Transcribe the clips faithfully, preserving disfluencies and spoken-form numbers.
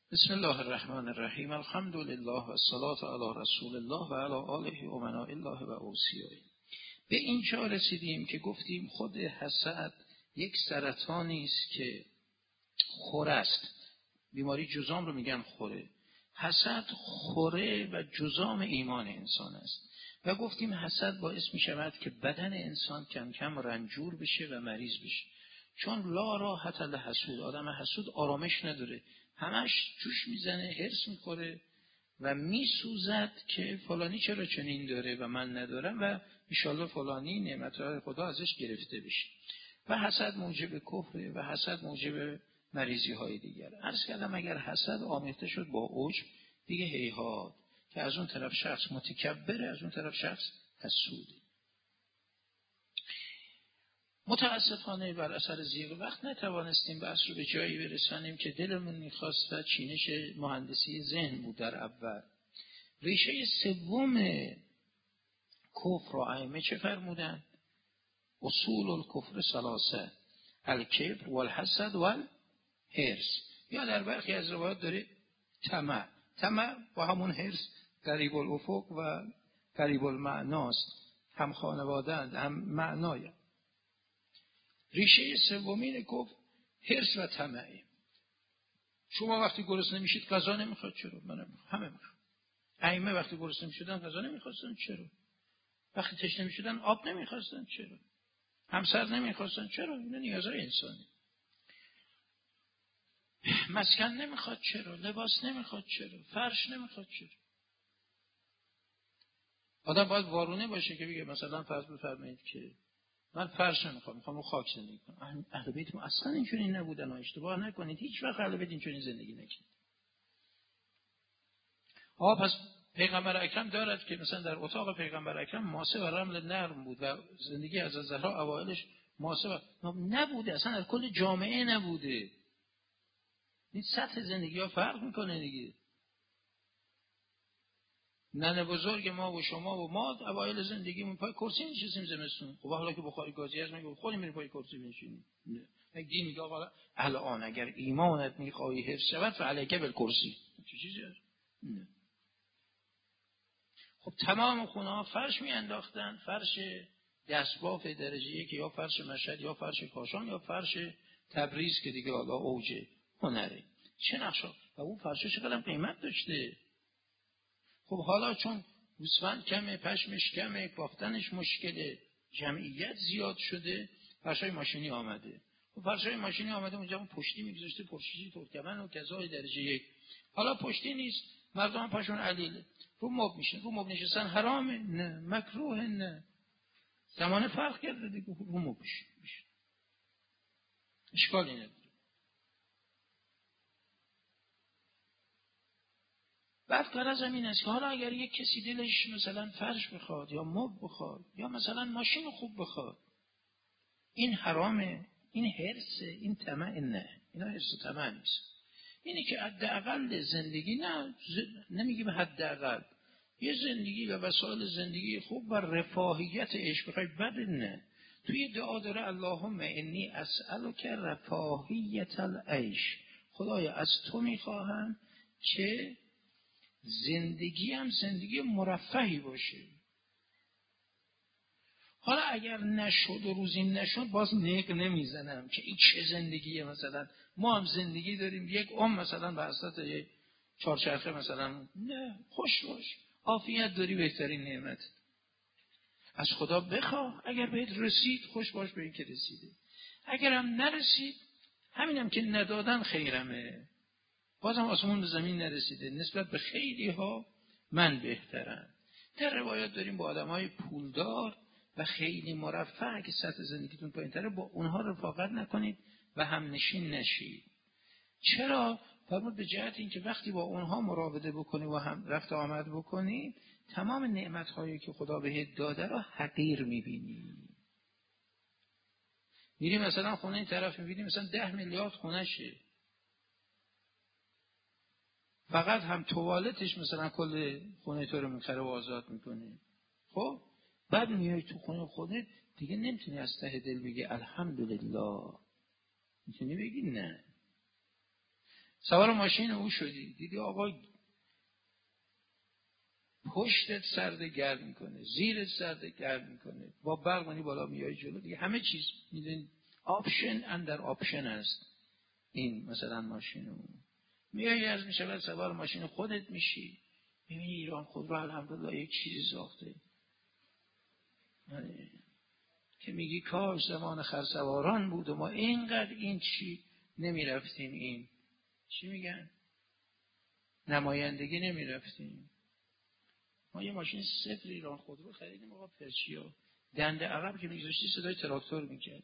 بسم الله الرحمن الرحیم. الحمد لله و الصلاة علی رسول الله و علی آله و امناء الله و اوصیائه. به اینجا رسیدیم که گفتیم خود حسد یک سرطانی است که خوره است. بیماری جذام رو میگن خوره. حسد خوره و جذام ایمان انسان است و گفتیم حسد باعث میشود که بدن انسان کم کم رنجور بشه و مریض بشه، چون لا راحت للحسود، آدم حسود آرامش نداره، همش جوش میزنه، هرس میخوره و میسوزد که فلانی چرا چنین داره و من ندارم و انشالله فلانی نعمتهای خدا ازش گرفته بشه. و حسد موجب کفره و حسد موجب مریضی های دیگر. عرض کردم اگر حسد آمیخته شد با عجب دیگه هیهات، که از اون طرف شخص متکبره، از اون طرف شخص حسوده. متاسفانه بر اثر ضیق وقت نتوانستیم بحث رو به جایی برسانیم که دلمون میخواست و چینش مهندسی ذهن بود در اول. ریشه سوم کفر و ائمه چه فرمودن؟ اصول الکفر ثلاثه: الکبر و الحسد و الحرص. یا در برخی از روایات داره طمع. طمع با همون حرص قریب الافق و قریب المعناست، هم خانواده‌اند هم معنای. ریشه سومین کفر حرص و طمعه. شما وقتی گرسنه میشید غذا نمیخواد، چرا؟ من نمیخوام، همه میخوام. ائمه وقتی گرسنه میشدن غذا نمیخواستن، چرا؟ وقتی تشنه میشدن آب نمیخواستن، چرا؟ همسر نمیخواستن، چرا؟ اینا نیازهای انسانی. مسکن نمیخواد، چرا؟ لباس نمیخواد، چرا؟ فرش نمیخواد، چرا؟ آدم باید وارونه باشه که بگه مثلا فرض بفرمایید که من فرش نمیخوام، میخوام رو خاک زندگی کنم. اهل بیت ما اصلا اینجوری نبودن و اشتباه نکنید، هیچ وقت اهل بیت اینجوری زندگی نکرد. آه پس پیغمبر اکرم دارد که مثلا در اتاق پیغمبر اکرم ماسه و رمل نرم بود و زندگی از زهرا اوایلش ماسه و نبوده، اصلا در کل جامعه نبوده. این سطح زندگی ها فرق میکنه دیگه. ننه بزرگ ما و شما و ما اوایل زندگیمون پای کرسی نشستیم زمستون. خب حالا که بخاری گازی هست میگه خودی میری پای کرسی بنشینی. نه. دین میگه آقا الان اگر ایمانت میخوای حفظ شود فعلیک بالکرسی. چه چیزی هست؟ نه. خب تمام خونه ها فرش میانداختن، فرش دستباف درجه یک یا فرش مشهد یا فرش کاشان یا فرش تبریز که دیگه حالا اوج هنره. چه نقشا و اون فرش چقدر قیمت داشته. خب حالا چون گوسفند کمه، پشمش کمه، بافتنش مشکله، جمعیت زیاد شده، فرشای ماشینی آمده. خب فرشای ماشینی آمده اونجا اون پشتی میگذاشته، پشتی ترکمن و کذای درجه یک. حالا پشتی نیست، مردم پاشون علیله، رو مب میشن، رو مب نشستن حرامه؟ نه. مکروه؟ نه. زمان فرق کرده دیگه، رو مب میشن، اشکالی نداره. بعد غرض این است که حالا اگر یک کسی دلش مثلا فرش بخواد یا مب بخواد یا مثلا ماشین خوب بخواد، این حرامه؟ این حرصه؟ این طمع؟ نه، اینا حرص و طمع نیست. اینی که حداقل زندگی، نه نمیگیم حداقل، یه زندگی و وسایل زندگی خوب و رفاهیت عیش بخوای بد نه. توی دعا داره اللهم انی اسألک رفاهیت العیش، خدایا از تو میخواهم که زندگی هم زندگی مرفهی باشه. حالا اگر نشد و روزی نشد باز نق نمیزنم که این چه زندگیه. مثلا ما هم زندگی داریم یک عمر مثلا به حضرت یک چهارچرخه مثلا، نه، خوش باش، عافیت داری، بهترین نعمت. از خدا بخواه، اگر بهت رسید خوش باش به این که رسیده، اگر هم نرسید همینم که ندادن خیرمه، بازم آسمون به زمین نرسیده، نسبت به خیلی ها من بهترم. در روایات داریم با آدم های پولدار و خیلی مرفه که سطح زندگیتون پایین تره با اونها رفاقت نکنید و هم نشین نشید. چرا؟ فرمود به جهت این که وقتی با اونها مراوده بکنی و هم رفت آمد بکنی، تمام نعمت هایی که خدا بهت داده را حقیر میبینی. میری مثلا خونه این طرف میبینی مثلا ده میلیارد خونه شه، فقط هم توالتش مثلا کل خونه تو رو میخره و آزاد میکنه. خب بعد میای تو خونه خودت دیگه نمیتونی از ته دل بگی الحمدلله، میتونی بگی نه. سوار ماشین او شدی، دیدی آقا پشتت سرد گرم میکنه، زیرت سرد گرم میکنه، با برق بالا میای جلو دیگه، همه چیز میدونی آپشن اندر آپشن است. این مثلا ماشین اون میای از میشه سوار ماشین خودت میشی، میبینی ایران خودرو الحمدلله یک چیزی ساخته که میگی کاش زمان خرسواران بود و ما اینقدر این چی نمیرفتیم، این چی میگن نمایندگی نمیرفتیم. ما یه ماشین صفر ایران خودرو خریدیم آقا، پرچیا دنده عقب که میگذاشتی صدای تراکتور میکرد،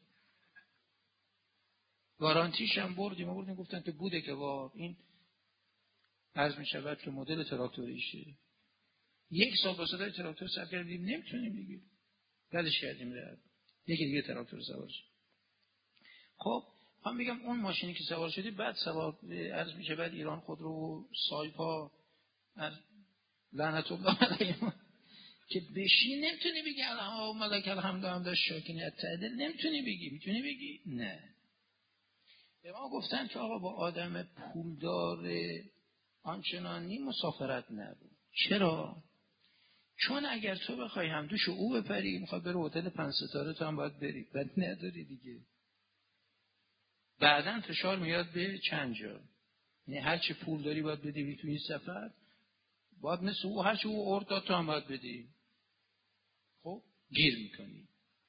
گارانتیش هم بردیم بردیم گفتن که بوده که با این عرض میشود که مدل تراکتوریشه. یک سال با صدای تراکتور صبر کردیم نمیتونیم دیگه، بعدش کردیم در یکی دیگه تراکتور سوار شد. خب هم میگم اون ماشینی که سوار شدی بعد سوار عرض میشه بعد ایران خودرو و سایپا از لعنت الله علیهم که بشی نمیتونی بگی الان ملک الحمد هم داشت شاکینت تعدل، نمیتونی بگی. میتونی بگی نه. به ما گفتن که آقا با آدم پولدار آنچنانی مسافرت نرو. چرا؟ چون اگر تو بخوای هم دوش او بپری، میخواد بره هتل پنج ستاره تو هم باید بری، بعد نداری دیگه، بعدن فشار میاد به چند جا. یعنی هر چی پول داری باید بدی تو این سفر، باید مثل او هر چی او ارد داد تو هم باید بدی. خب گیر میکنی.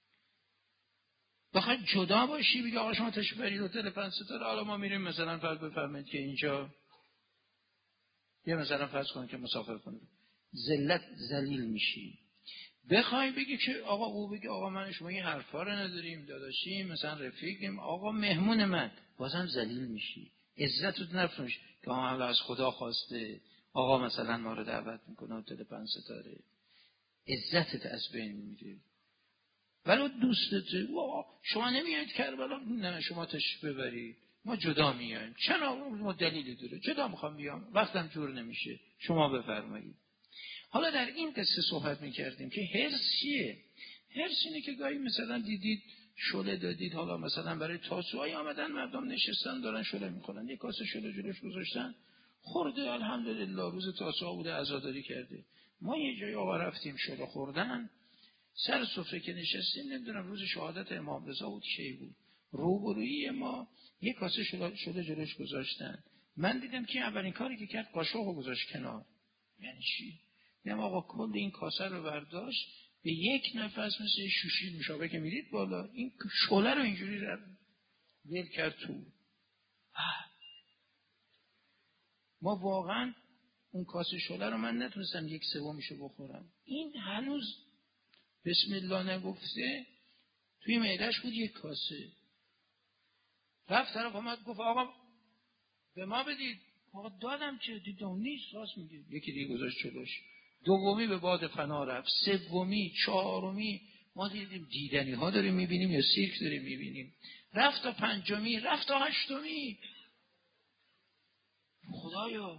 بخوای جدا باشی بگی آقا شما تشریف برید هتل پنج ستاره، حالا ما میریم مثلا فرض بفرمایید که اینجا یه مثلا فرض کن که مسافر کنیم، ذلت ذلیل میشی. بخوای بگی که آقا او بگی آقا من شما این حرفا رو نداریم، داداشیم مثلا رفیقیم، آقا مهمون من، بازم ذلیل میشی، عزتت نفروش که آقا از خدا خواسته آقا مثلا ما رو دعوت میکنه هتل پنج ستاره، عزتت از بین میره. ولی دوستت شما نمیایید کربلا، نه شما تشریف ببرید ما جدا میایم. چرا؟ ما دلیلی داره، جدا میخوام بیام وقتم جور نمیشه، شما بفرمایید. حالا در این قصه صحبت میکردیم که هرس چیه؟ هرس اینه که گاهی مثلا دیدید شله دادید، حالا مثلا برای تاسوهای آمدن مردم نشستن دارن شله میکنن، یک کاسه شله جلوش گذاشتن خورده، الحمدلله روز تاسوها بوده عزاداری کرده. ما یه جایی آقا رفتیم شله خوردن، سر سفره که نشستیم، نمیدونم روز شهادت امام رضا بود کی بود، روبرویی ما یک کاسه شله, شله جلوش گذاشتن. من دیدم که اولین کاری که کرد قاشقو گذاشت کنار. یعنی چی؟ دیدم آقا کل این کاسه رو برداشت به یک نفس مثل شوشی مشابه که میدید بالا، این شله رو اینجوری رو ول کرد تو. ما واقعا اون کاسه شله رو من نتونستم یک سومیشو بخورم. این هنوز بسم الله نگفته توی معده‌اش بود یک کاسه. رفت طرف اومد گفت آقا به ما بدید. آقا دادم چه دیدم نیست، راست میگه. یکی دیگه گذاشت جلوش. دومی به باد فنا رفت، سومی، چهارمی، ما دیدیم دیدنی ها داریم میبینیم یا سیرک داریم میبینیم. رفت تا پنجمی، رفت تا هشتمی. خدایا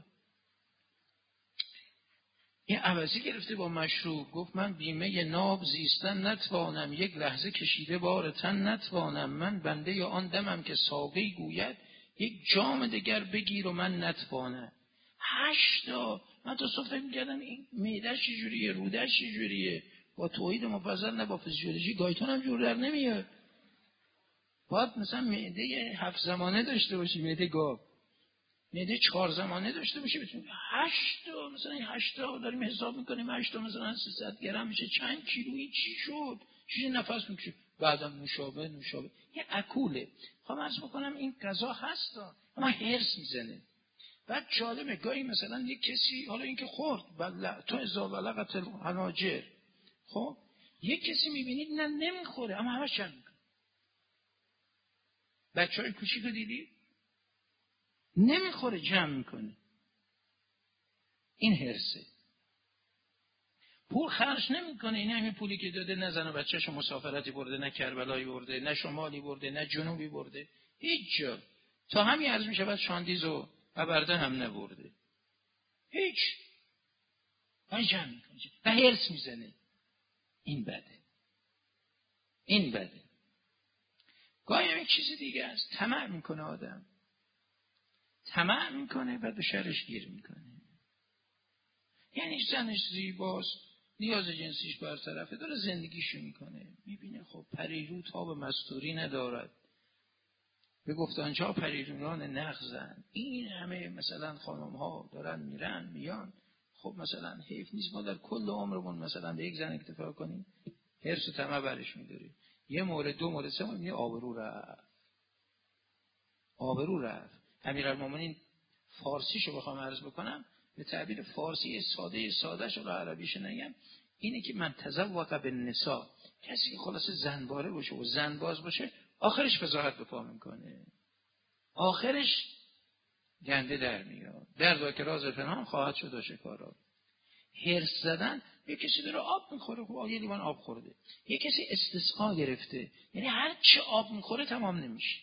این عوضی گرفته با مشروب، گفت من بیمه ناب زیستن نتوانم، یک لحظه کشیده بار تن نتوانم، من بنده آن دمم که ساقی گوید یک جام دگر بگیر و من نتوانم. هشتا من تا صبح فکر می‌کردم این معده‌اش چجوریه، روده‌اش چجوریه، با توحید مفضل نه با فیزیولوژی گایتون هم جور در نمیاد. باید مثلا معده هفت زمانه داشته باشی، معده گاو، معده چهار زمانه داشته باشه بتونی. هشتا مثلا این هشتا داریم حساب میکنیم، هشتا مثلا سیصد گرم میشه چند کیلویی، چی شد؟ چی نفس میکشه؟ بعدم نوشابه نوشابه یه اکوله. خواهم عرض بکنم این غذا هستا اما هرس میزنه. بعد جالبه گاهی مثلا یک کسی، حالا این که خورد بله تو ازا بلغت الحناجر، خب یک کسی میبینید نه نمیخوره اما همه چند میکنه. بچه های کوچیک رو دیدی؟ نمیخوره جمع میکنه. این هرسه. پول خرج نمیکنه. این همین پولی که داده نه زن و بچه‌شو مسافرتی برده، نه کربلایی برده، نه شمالی برده، نه جنوبی برده، هیچ جا. تا همین عرض میشه بعد شاندیز و ابرده هم نبرده. هیچ. من جمع میکنه و هرس میزنه. این بده. این بده. گاهی هم یک چیز دیگه است. طمع میکنه آدم. طمع میکنه و به شرش گیر میکنه. یعنی زنش زیباست، نیاز جنسیش برطرفه، داره زندگیشو میکنه، میبینه خب پریرو تاب مستوری ندارد، به گفتانجا پریرونان نغزن، این همه مثلا خانم ها دارن میرن میان، خب مثلا حیف نیست ما در کل عمرمون مثلا به یک زن اکتفا کنیم؟ حرص و طمع برش میداری، یه مورد دو مورد سه مورد میگه آبرو رفت، آبرو رفت. امیرالمومنین فارسیشو بخوام عرض بکنم، به تعبیر فارسی ساده سادهش رو عربیش نگم، اینه که من تزوق بالنساء، کسی که خلاص زنباره باشه و زنباز باشه آخرش فضاحت به پا میکنه، آخرش گنده در میاد، در که راز پنهان خواهد شد آشکارا. هرس زدن، یه کسی داره آب میخوره، خب یه لیوان آب خورده، یه کسی استسقا گرفته، یعنی هر چه آب میخوره تمام نمیشه.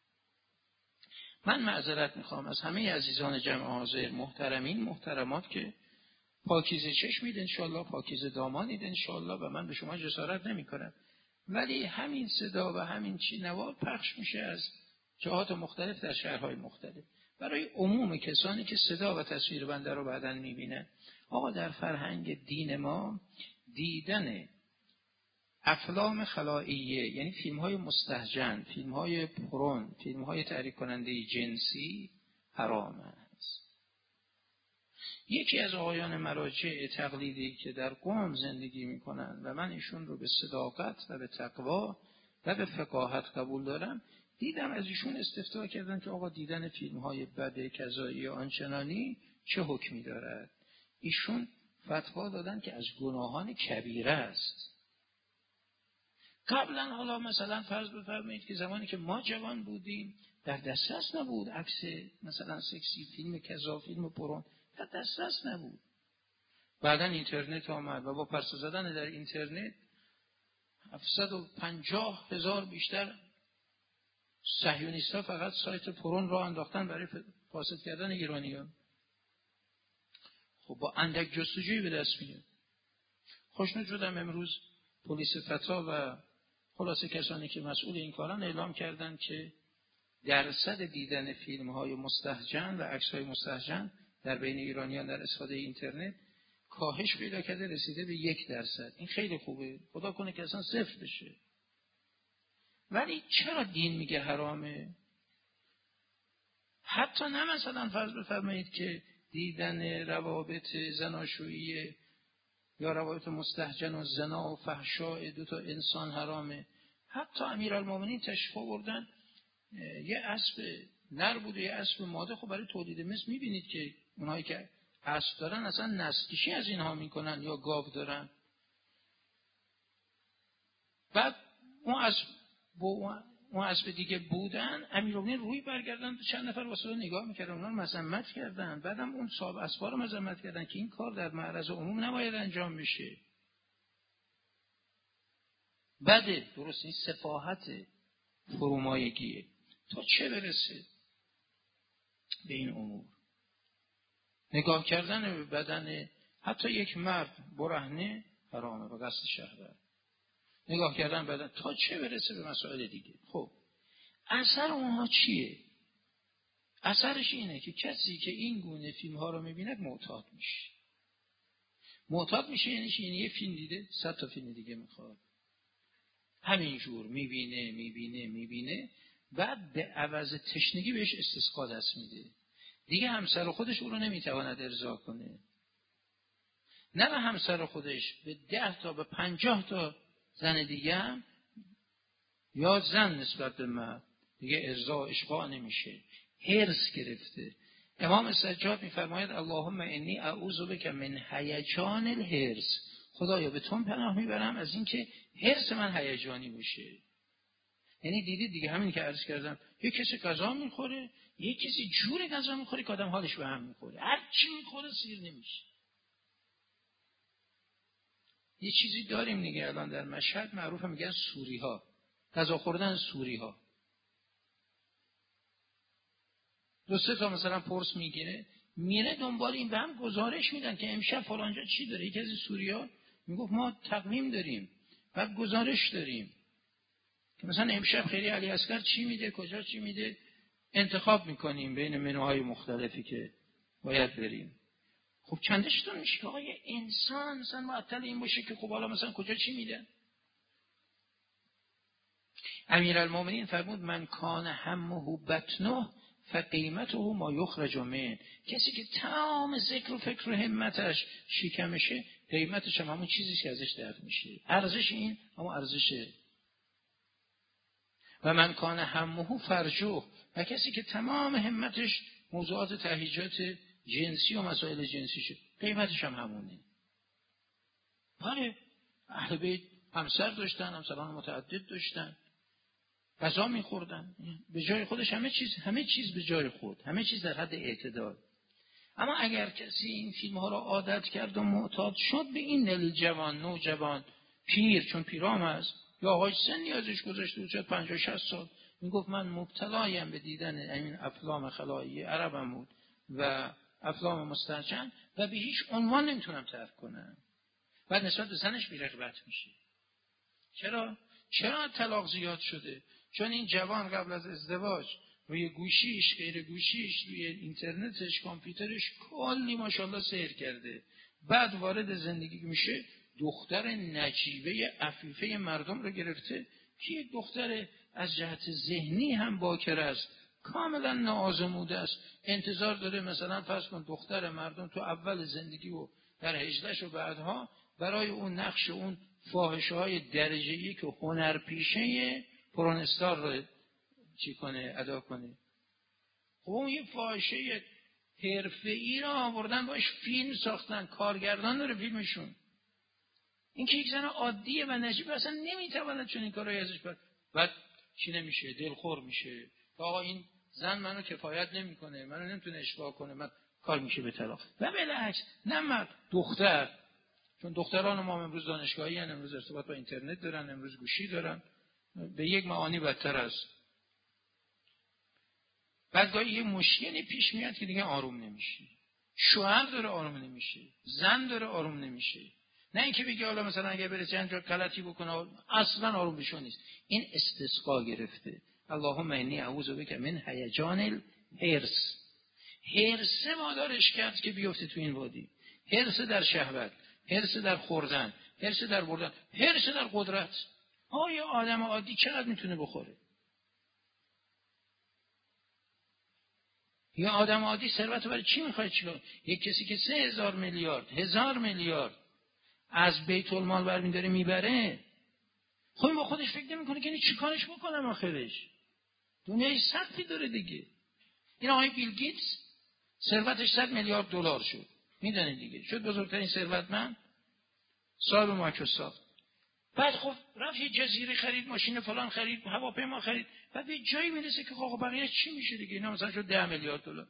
من معذرت میخوام از همه عزیزان جمع حاضر، محترمین محترمات که پاکیزه چشمید انشالله، پاکیزه دامانید انشالله، و من به شما جسارت نمی کنم، ولی همین صدا و همین چی نوار پخش میشه از جهات مختلف در شهرهای مختلف برای عموم کسانی که صدا و تصویر بنده رو بعداً میبینن. آقا در فرهنگ دین ما دیدن افلام خلائیه، یعنی فیلم های مستهجن، فیلم های پرون، فیلم های تحریک کننده جنسی حرام است. یکی از آقایان مراجع تقلیدی که در قم زندگی میکنن و من ایشون رو به صداقت و به تقوا و به فقاهت قبول دارم، دیدم از ایشون استفتاء کردن که آقا دیدن فیلم های بد کذایی آنچنانی چه حکمی دارد. ایشون فتوا دادن که از گناهان کبیره است. قبلا حالا مثلا فرض بفرمایید که زمانی که ما جوان بودیم در دسترس نبود عکس مثلا سکسی، فیلم کذا، فیلم پرون در دسترس نبود. بعدن اینترنت آمد و با پرسه زدن در اینترنت هفتصد و پنجاه هزار بیشتر صهیونیست‌ها فقط سایت پرون را انداختن برای فاسد کردن ایرانیان. خب با اندک جستجویی به دست میاد. خوشنود شدم امروز پلیس فتا و خلاصه کسانی که مسئول این کارن اعلام کردن که درصد دیدن فیلم‌های مستهجن و عکس‌های مستهجن در بین ایرانیان در استفاده اینترنت کاهش پیدا کرده، رسیده به یک درصد. این خیلی خوبه، خدا کنه که اصلا صفر بشه. ولی چرا دین میگه حرامه؟ حتی نه مثلا فرض بفرمایید که دیدن روابط زناشویی یا روابط مستهجن و زنا و فحشاء دو تا انسان حرامه. حتی امیرالمومنین تشریف آوردن یه اسب نر بود و یه اسب ماده، خب برای تولید مثل میبینید که اونایی که اسب دارن اصلا نسل‌کشی از اینها میکنن یا گاو دارن. بعد اون اسب با اون اسب دیگه بودن، امیرالمومنین روی برگردن چند نفر واسه نگاه میکردن، اونا رو مذمت کردن، بعدم اون صاحب اسبا رو مذمت کردن که این کار در معرض عموم نباید انجام بشه. بده، درست، این سفاهت فرومایگیه. تا چه برسه به این امور؟ نگاه کردن به بدن حتی یک مرد برهنه حرامه با قصد شهوت. نگاه کردن بدن تا چه برسه به مسائل دیگه. خب اثر اونها چیه؟ اثرش اینه که کسی که این گونه فیلم ها رو میبیند معتاد میشه. معتاد میشه یعنی چی؟ یعنی یه فیلم دیده صد تا فیلم دیگه میخواد. همینجور میبینه میبینه میبینه، بعد به عوض تشنگی بهش استسقا دست میده. دیگه همسر خودش او رو نمیتواند ارضا کنه. نه به همسر خودش، به ده تا به پنجاه تا زن دیگه هم یا زن نسبت به مرد دیگه ارضا اشباع نمیشه. هرس گرفته. امام سجاد میفرماید اللهم انی اعوذ بک من هیجان الهرس، خدایا به تو پناه میبرم از اینکه هرس من هیجانی بشه. یعنی دیدید دیگه همین که عرض کردم، یک کسی غذا میخوره، یک کسی جوری غذا میخوره که آدم حالش به هم میخوره، هر چی میخوره سیر نمیشه. یه چیزی داریم دیگه الان در مشهد معروفه، میگن سوری ها، غذا خوردن سوری ها. دو سه تا مثلا پرس میگیره، میره دنبال این، به هم گزارش میدن که امشب فلانجا چی داره. یکی از سوریا میگفت ما تقویم داریم و گزارش داریم که مثلا امشب خیلی علی اصغر چی میده، کجا چی میده، انتخاب میکنیم بین منوهای مختلفی که باید بریم. خب چندشتون میشه که آقای انسان مثلا معطل این باشه که خب حالا مثلا کجا چی میدن؟ امیرالمومنین فرمود من کان همه بطنه فقیمته ما یخرج من. کسی که تمام ذکر و فکر و همتش شکمشه، قیمتش هم همون چیزی که ازش درد میشه. ارزش این همون ارزشه. و من کان همه فرجه، و کسی که تمام همتش موضوعات تهیجات جنسی و مسائل جنسی شد، قیمتش هم همونه. بله اهل بیت همسر داشتن، همسران متعدد داشتن، غذا میخوردن به جای خودش، همه چیز همه چیز به جای خود، همه چیز در حد اعتدال. اما اگر کسی این فیلم ها را عادت کرد و معتاد شد، به این دلیل جوان، نوجوان، پیر، چون پیرام است یا آقای سنی ازش گذشته بود، شاید پنجاه شصت سال، میگفت من مبتلایم به دیدن این افلام خلایی عربم بود و افلام مسترجم و به هیچ عنوان نمیتونم ترک کنم. بعد نسبت به زنش بی‌رغبت میشه. چرا؟ چرا طلاق زیاد شده؟ چون این جوان قبل از ازدواج روی گوشیش، غیر گوشیش، روی اینترنتش، کامپیوترش کلی ماشاءالله سیر کرده. بعد وارد زندگی میشه، دختر نجیبه عفیفه مردم رو گرفته که یک دختر از جهت ذهنی هم باکر است، کاملا ناآزموده است. انتظار داره مثلا فرض کن دختر مردم تو اول زندگی و در هجلش و بعدها برای اون نقش اون فاحشه‌های درجه‌ای که هنرپیشه پرونستار رو چی کنه، ادا کنه. خب اون یه فاحشه حرفه‌ای را آوردن باش فیلم ساختن، کارگردان داره فیلمشون. این که یک زن عادیه و نجیب اصلا نمیتواند چون این کارایی ازش کرد. بعد چی نمیشه؟ دلخور میشه. آقا این زن منو کفایت نمیکنه، منو نمیتونه اشباع کنه، من کار میشه به طلاق. و بالعکس نه مرد، دختر، چون دختران ما امروز دانشگاهی هستند، امروز ارتباط با اینترنت دارن، امروز گوشی دارن، به یک معانی بدتر است. بعد گاهی یه مشکلی پیش میاد که دیگه آروم نمیشه. شوهر داره آروم نمیشه، زن داره آروم نمیشه. نه اینکه بگه حالا مثلا اگه بره چند جا غلطی بکنه اصلا آروم بشه نیست. این استسقا گرفته. اللهم انی اعوذ بک من هیجان الحرص. حرص مادرش کرد که بیفته تو این وادی. حرص در شهوت، حرص در خوردن، حرص در بردن، حرص در قدرت. آیا آدم عادی چقدر میتونه بخوره؟ یا آدم عادی ثروت برای چی میخواد چیکار؟ یک کسی که سه هزار میلیارد، هزار میلیارد از بیت المال برمی داره میبره، خب این با خودش فکر نمیکنه که این چیکارش بکنم آخرش؟ دنیای سختی داره دیگه. این آقای بیل گیتس ثروتش صد میلیارد دلار شد، میدونید دیگه، شد بزرگترین ثروتمند، صاحب مایکروسافت. بعد خب رفت یه جزیره خرید، ماشین فلان خرید، هواپیما خرید، بعد به جایی میرسه که خب بقیه چی میشه دیگه؟ اینا مثلا شد ده میلیارد دلار.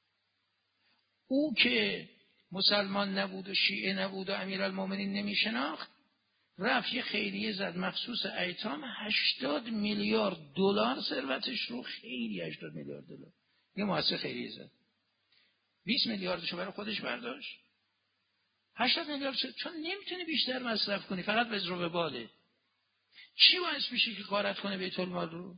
او که مسلمان نبود و شیعه نبود و امیرالمومنین نمیشناخت، رفت یه خیریه زد مخصوص ایتام، هشتاد میلیارد دلار ثروتش رو، خیلی هشتاد میلیارد دلار یه مؤسسه خیریه زد. بیست میلیاردشو برای خودش برداشت. هشتاد میلیارد شد، چون نمیتونی بیشتر مصرف کنی، فقط وزر و وباله. چی باعث میشه که غارت کنه بیت المال رو؟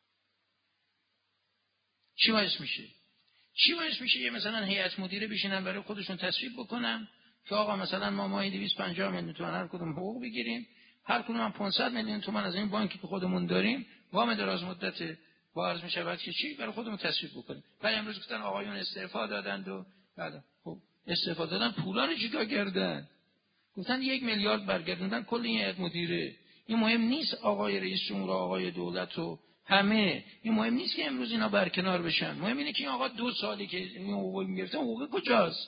چی باعث میشه؟ چی باعث میشه یه مثلا هیئت مدیره بشینن برای خودشون تصویب بکنن که آقا مثلا ما ماهی دویست و پنجاه میلیون تومان هر کدوم حقوق بگیریم، هر کدوم هم پانصد میلیون تومان از این بانکی که خودمون داریم وام دراز مدت با عرض میشود که چی برای خودمون تصویب بکنیم. ولی امروز گفتن آقایون استعفا دادند و بعد خب استعفا دادن، پولا رو چیکار کردن؟ گفتن یک میلیارد برگردوندن کل این هیئت مدیره. این مهم نیست آقای رئیس جمهور، آقای دولت و همه، این مهم نیست که امروز اینا برکنار بشن. مهم اینه که این آقا دو سالی که این حقوق میگرفتن، حقوق کجاست؟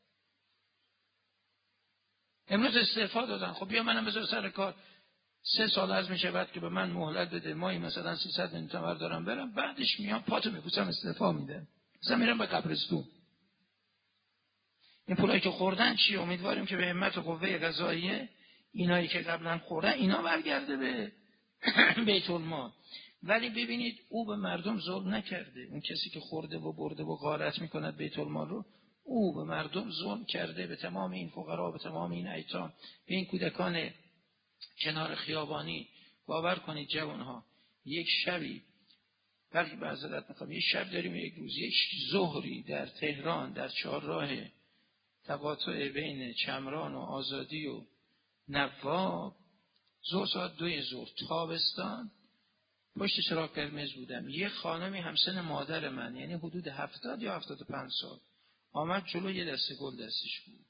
امروز استعفا دادن، خب بیا منم بذار سر کار، سه سال از میشه بعد که به من مهلت بده، ماهی مثلا سیصد میلیون تومان دارم برم، بعدش میام پاتو میبوسم استعفا میدم، مثلا میرم به قبرستون. این پولایی که خوردن چی؟ امیدواریم که به همت و قوه قضاییه اینایی که قبلا خوردن اینا برگرده به بیت المال. ولی ببینید او به مردم ظلم نکرده. اون کسی که خورده و برده و غارت میکند بیت المال رو، او به مردم ظلم کرده، به تمام این فقرا، به تمام این ایتام، به این کودکان کنار خیابانی. باور کنید جوانها، یک شبی وقتی به حضرت میخوام یه شب داریم یک روز یک ظهری در تهران در چهارراه تقاطع بین چمران و آزادی و نواب، ظهر ساعت دوی ظهر تابستان، پشت چراغ قرمز بودم. یه خانمی همسن مادر من، یعنی حدود هفتاد یا هفتاد و پنج سال، آمد جلو، یه دسته گل دستش بود.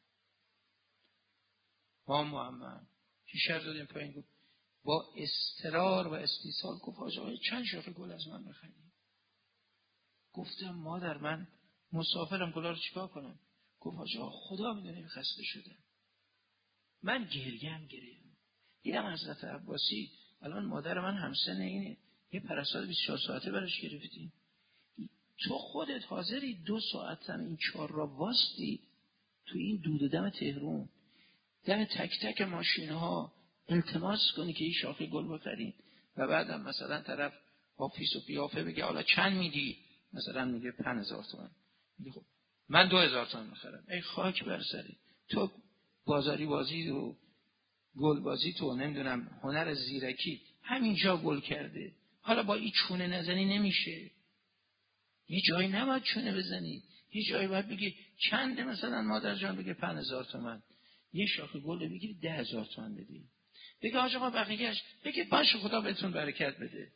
ما محمد شیشه دادیم پایین، گفت با اصرار و استیصال گفت حاج آقا چند شاخه گل از من بخرید. گفتم مادر من مسافرم، گلا رو چیکار کنم؟ گفت حاج آقا خدا میدونه خسته شدم. من گریم گریم دیدم حضرت عباسی الان مادر من همسن اینه، یه پرستار بیست و چهار ساعته براش گرفتیم، تو خودت حاضری دو ساعت هم این چهار را واستی تو این دود و دم تهرون، دم تک تک ماشین ها التماس کنی که این شاخه گل بخرید و بعدم مثلا طرف با فیس و قیافه بگه حالا چند میدی؟ مثلا میگه پنج هزار تومن، میگه خب من دو هزار تومن میخرم. ای خاک بر سری، تو بازاری بازی و گل بازی تو نمیدونم هنر زیرکی همینجا گل کرده، حالا با این چونه نزنی نمیشه. یه جایی نباید چونه بزنی، یه جایی باید بگی چنده، مثلا مادر جان بگه پنج هزار تومن، یه شاخه گل بگیری ده هزار تومن بدی، بگه آج آقا بقیه‌اش بگه باشه خدا بهتون برکت بده.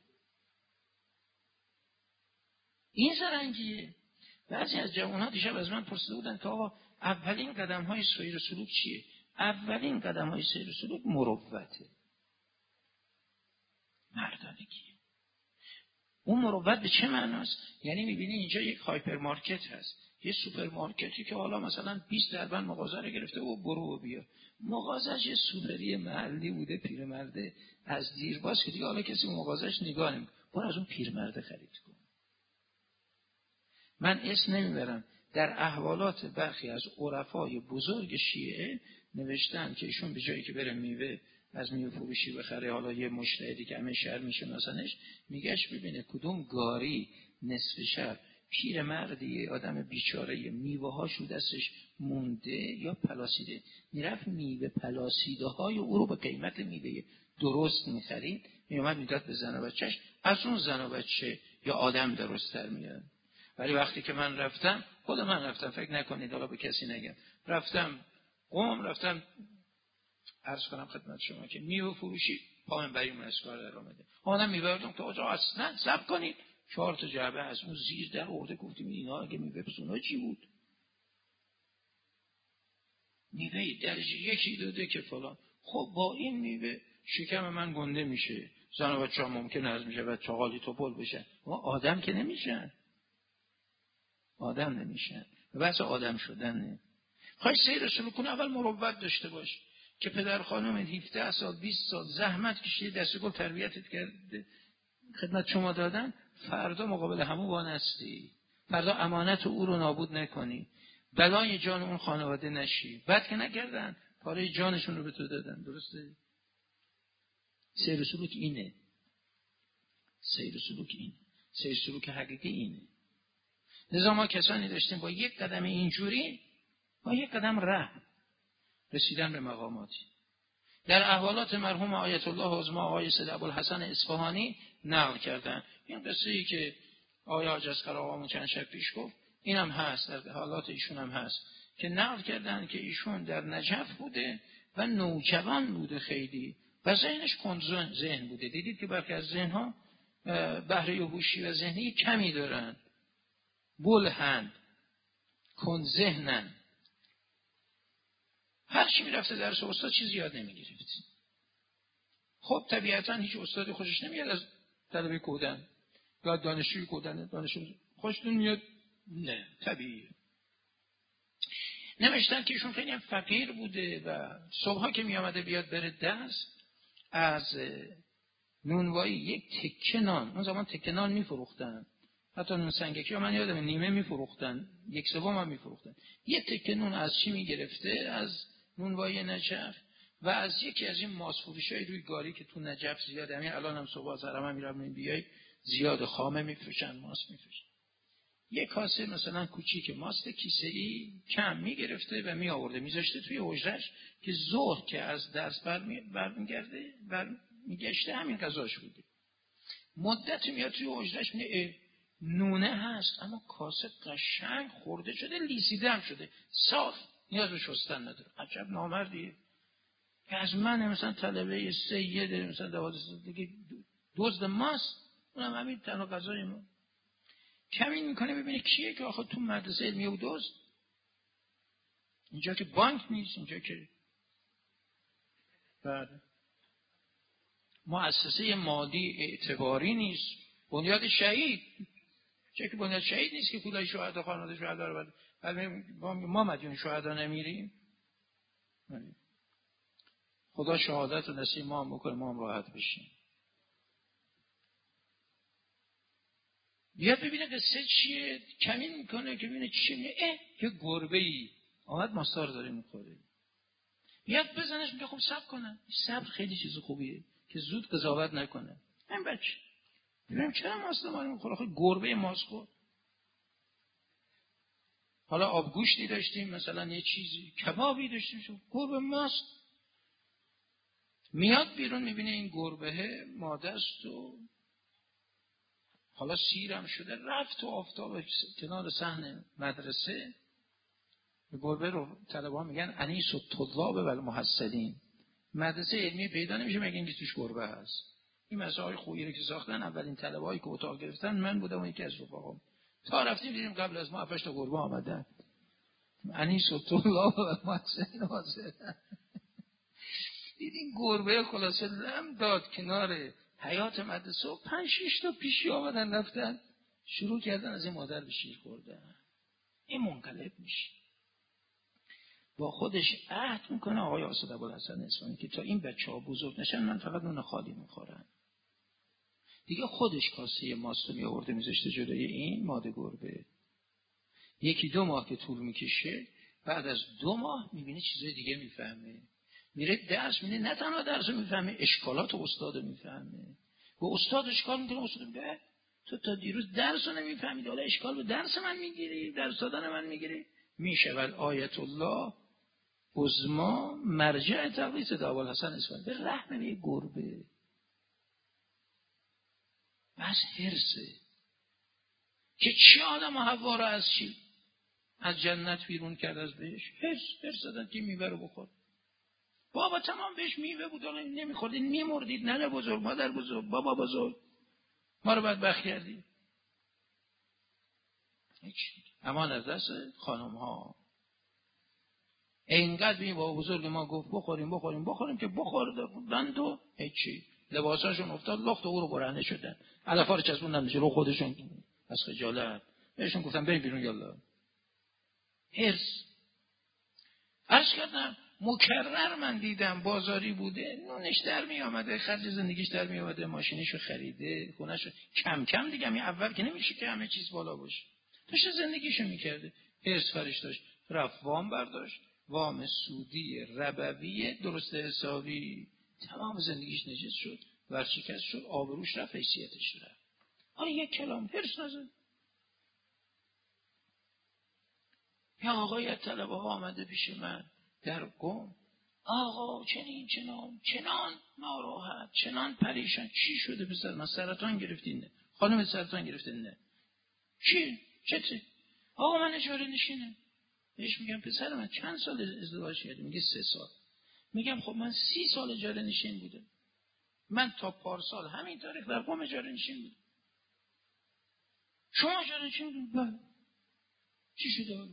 این زرنگیه. بعضی از جوان‌ها دیشب از من پرسیده بودن که آقا اولین قدم‌های سیر و سلوک چیه؟ اولین قدم‌های سیر و سلوک مروته، مردانگی. اون مروت به چه معناست؟ یعنی می‌بینی اینجا یک هایپرمارکت هست، یه سوپرمارکتی که حالا مثلا بیست دربند مغازه رو گرفته و برو و بیا، مغازه‌اش یه سوپری محلی بوده، پیرمرده از دیرباز که دیگه حالا کسی اون مغازه‌اش نگاه نمی‌کنه، برو از اون پیرمرده خرید کن. من اسم نمیبرم، در احوالات برخی از عرفای بزرگ شیعه نوشتن که ایشون به جایی که بره میوه از میوه فروشی بخره، حالا یه مشتری که همه شهر میشناسنش، میگهش ببینه کدوم گاری نصف شب پیر مردی آدم بیچاره میوه هاشو دستش مونده یا پلاسیده، میرفت میوه پلاسیده های او رو به قیمت میوه درست میخرید، میومد میداد به زن و بچهش، از اون زن و بچه یا آدم درست‌تر میاد. ولی وقتی که من رفتم، خود من رفتم، فکر نکنید حالا به کسی نگم، رفتم قم، رفتم عرض کنم خدمت شما که میوه فروشی پامن بری مسکار در آمده، آدم میبردم که آجا اصلا صبر کنید، چهار تا جعبه از اون زیر در ارده، گفتیم اینا اگه میوه پسونا چی بود؟ میوه درجه یکی دوده که فلان. خب با این میوه شکم من گنده میشه، زن و بچه ها ممکن از میشه و چاقالی توپل بشن، ما آدم که نمیشن، آدم نمیشن، بحث آدم شدن نه. خواهی سیر سلوک کنه، اول مروت داشته باش که پدر خانم هفده سال بیست سال زحمت کشیده، دست گل تربیتت کرده، خدمت شما دادن، فردا مقابل همون وانستی، فردا امانت او رو نابود نکنی، بلای جان اون خانواده نشی. بعد که نکردن پاره جانشون رو به تو دادن. درسته؟ سیر سلوک اینه، سیر سلوک اینه، سیر سلوک حقیقی اینه. لذا ما کسانی داشتیم با یک قدم اینجوری، با یک قدم رحم رسیدن به مقاماتی. در احوالات مرحوم آیت الله عظما آقای سید ابوالحسن اصفهانی نقل کردن. این قصه ای که آقای حاج اسقرآقامون چند شب پیش گفت، این هم هست، در حالات ایشون هم هست که نقل کردن که ایشون در نجف بوده و نوجوان بوده خیلی و ذهنش کند ذهن بوده. دیدید که برخی از ذهنها بهره هوشی و ذهنی کمی دارن، بلهن، کند ذهنن. هر چی میرفته درس استاد چیزی یاد نمیگرفت. خب طبیعتا هیچ استادی خوشش نمیاد از طلبه کودن یا دانشجوی کودن، دانشجو خوشتون میاد؟ نه، طبیعیه. نوشتن که ایشون خیلی هم فقیر بوده و صبحا که میامده بیاد بره درس، از نونوایی یک تکه نان، اون زمان تکه نان میفروختن، حتی نون سنگکی ها من یادم نیمه میفروختن، یک سوم هم میفروختن. یه تکه نون از چی میگرفته؟ از نونوایی نجف و از یکی از این ماس فروشای روی گاری که تو نجف زیاده، همین الان هم صبح از حرم میرم بیای زیاد خامه میفروشن، ماس میفروشن. یه کاسه مثلا کوچیک ماست کیسه‌ای کم میگرفته و می آورده میذاشته توی حجرش که ظهر که از درس برمیگرده برمیگشته همین غذاش بوده. مدتی میاد توی حجرش میگه نونه هست اما کاسه قشنگ خورده شده، لیسیده هم شده، صاف، نیاز به شستن نداره. عجب نامردیه که از من مثلا طلبه سید مثلا دوازده دیگه دزد ماست، اونم همین تنها غذای ما کمین میکنه ببینه کیه که آخه تو مدرسه علمیه و دزد. اینجا که بانک نیست، اینجا که بله مؤسسه مادی اعتباری نیست، بنیاد شهید چه که بنیاد شهید نیست که پولای شهدا خانواده شهدا رو بده. ولی ما مدیون شهدا نمیریم. خدا شهادت رو نصیب ما هم بکنه، ما هم راحت بشیم. بیاد ببینه قصه چیه، کمین میکنه که ببینه چیه، میگه اه یه گربه ای آمد ماستار داره میخوره. بیاد بزنش میگه خب صبر کنن. صبر خیلی چیز خوبیه که زود قضاوت نکنه. این بچه ببینیم چرا ماستار ما میخوره، خب گربه ماست خورد. حالا آبگوشتی داشتیم مثلا یه چیزی کبابی داشتیم شو گربه ماست. میاد بیرون میبینه این گربه ماده است و حالا سیرم شده، رفت تو آفتاب کنار صحن مدرسه. به گربه رو طلبه‌ها میگن انیس الطلاب و المحصلین. مدرسه علمی پیدا نمیشه مگه اینکه توش گربه هست. این مسائل خویی رو که ساختن اولین طلبه‌هایی که اتاق گرفتن من بودم و یکی از رفقام. تا رفتیم دیدیم قبل از ما هفت تا گربه آمدن. انیس الطلاب و المحصلین حاضرن. دیدیم گربه خلاصه لم داد کنار حیات مدرسه و پنج شش تا پیشی آمدن رفتن شروع کردن از این مادر به شیر خوردن. این منقلب میشه، با خودش عهد میکنه آقای اسد ابوالحسن اصفهانی که تا این بچه ها بزرگ نشن من فقط نون خالی میخورم. دیگه خودش کاسه ماست رو میآورده میذاشته جلوی این ماده گربه. یکی دو ماه که طول میکشه، بعد از دو ماه میبینه چیزای دیگه میفهمه، میره درس میده، نه تنها درس رو میفهمه اشکالات استاد رو میفهمه. به استاد اشکال میکنه، استاد میگه تو تا دیروز درس رو نمیفهمیدی حالا اشکال به درس من میگیری، درس دادن من میگیری. میشود آیت الله عظما مرجع تقدیس ابوالحسن اصفهانی به رحم به گربه. بس حرصه که چی آدم و حوا رو از چی از جنت بیرون کرد، از بهش حرص حرص دادن که میوه رو بخور. بابا تمام بهش میوه بود حالا نمیخوردید میمردید. ننه بزرگ، مادر بزرگ، بابا بزرگ، ما رو بدبخت کردید. امان از دست خانم ها. اینقدر این بابا بزرگ ما گفت بخوریم بخوریم بخوریم که بخوردن تو هیچی. لباساشون افتاد لخت و او رو برهنه شدن. علفا رو چسبوندن جلو خودشون از خجالت. بهشون گفتم بریم بیرون یالا. حرص. عرض کردم مکرر من دیدم بازاری بوده، نونش در می آمده، خرج زندگیش در می آمده، ماشینشو خریده، خونهشو کم کم دیگه می اول که نمیشه که همه چیز بالا باشه. داشته زندگیشو میکرده. حرص فرش داشت، رفت وام برداشت، وام سودی ربوی درست حسابی، تمام زندگیش نجس شد، ورشکست شد، آبروش رفت، حیثیتش رفت. آره یک کلام حرص نزد. یا آقای طلبه ها آمده پیش من در گم، آقا چنین چنان چنان ناراحت چنان پریشان. چی شده پسر من؟ سرطان گرفتین؟ خانم سرطان گرفتین؟ نه چی؟ چطوری؟ آقا من اجاره نشینه. بهش میگم پسر من چند سال ازدواج کردی؟ میگه سه سال. میگم خب من سی سال اجاره نشین بودم، من تا پارسال همین تاریخ در قم اجاره نشین بودم. شما اجاره نشین بودید؟ بله. چی شده حالا؟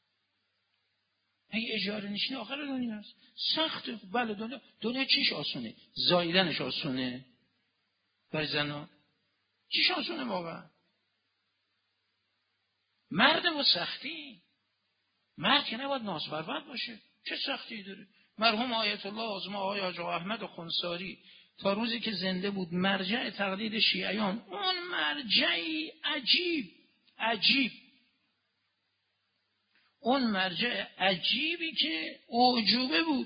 اگه اجاره نشین آخر دنیا هست، سخته. بله دنیا دنیا چیش آسونه؟ زاییدنش آسونه برای زنا؟ چیش آسونه واقعا؟ مرد با سختی، مرد که نباید نازپرور باشه. چه سختی داره؟ مرحوم آیت الله عظما آقای حاج احمد خنثاری تا روزی که زنده بود مرجع تقلید شیعیان، اون مرجعی عجیب عجیب اون مرجع عجیبی که اعجوبه بود.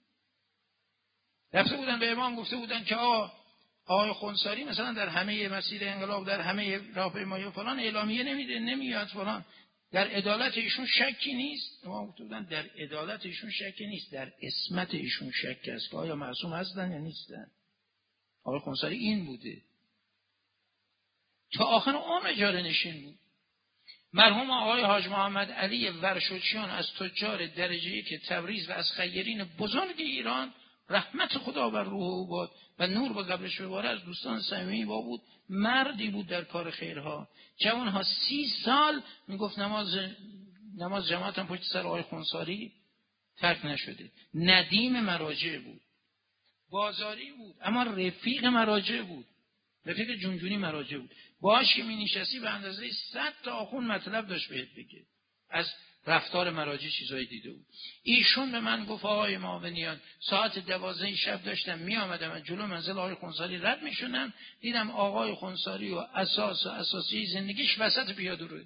رفته بودن به امام گفته بودن که آقا آقای خنثاری مثلا در همه مسیر انقلاب، در همه راهپیمایی فلان اعلامیه نمیده، نمیاد فلان، در عدالت ایشون شکی نیست. امام گفته بودن در عدالت ایشون شکی نیست، در عصمت ایشون شک است که آیا معصوم هستن یا نیستن. آقای خنثاری این بوده. تا آخر عمر اجاره نشین بود. مرحوم آقای حاج محمد علی ورشوچیان از تجار درجه یک تبریز و از خیرین بزرگ ایران، رحمت خدا بر روح او باد و نور به قبرش بباره، از دوستان صمیمی با بود. مردی بود در کار خیرها. جوانها سی سال میگفت نماز نماز جماعت هم پشت سر آقای خونساری ترک نشده. ندیم مراجع بود، بازاری بود، اما رفیق مراجع بود، رفیق جونجونی مراجع بود. باهاش که می نشستی به اندازه صد تا آخون مطلب داشت بهت بگه، از رفتار مراجع چیزایی دیده بود. ایشون به من گفت آقای معاونیان ساعت دوازده شب داشتم می آمدم جلو منزل آقای خونساری رد می شدم، دیدم آقای خونساری و اساس و اساسی زندگیش وسط پیاده روه.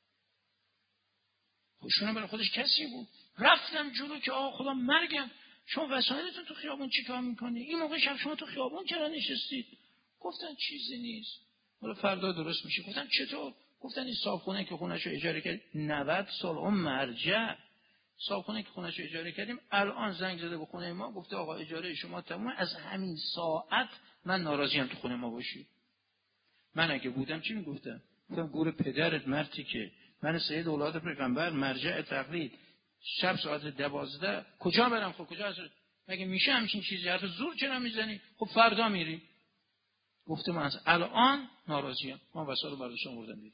خوشونه برای خودش کسی بود. رفتم جلو که آقا خدا مرگم، شما وسایلتون تو خیابون چیکار میکنی؟ این موقع شب شما تو خیابون چرا نشستید؟ گفتن چیزی نیست، حالا فردا درست میشه. گفتم چطور؟ گفتن این صاحبخونه که خونه‌شو اجاره کرد نود سال اون مرجع، صاحبخونه که خونه‌شو اجاره کردیم الان زنگ زده به خونه ما گفته آقا اجاره شما تمومه، از همین ساعت من ناراضیم تو خونه ما باشی. من اگه بودم چی میگفتم؟ گفتم گور پدرت مرتی که من سید اولاد پیغمبر مرجع تقلید، شب ساعت دوازده کجا برم؟ خب کجا هست؟ مگه میشه همچین چیزی؟ حتی زور چرا میزنی؟ خب فردا میری. گفته من از الان ناراضیم، من وسایل رو برداشتم بردم بیرون.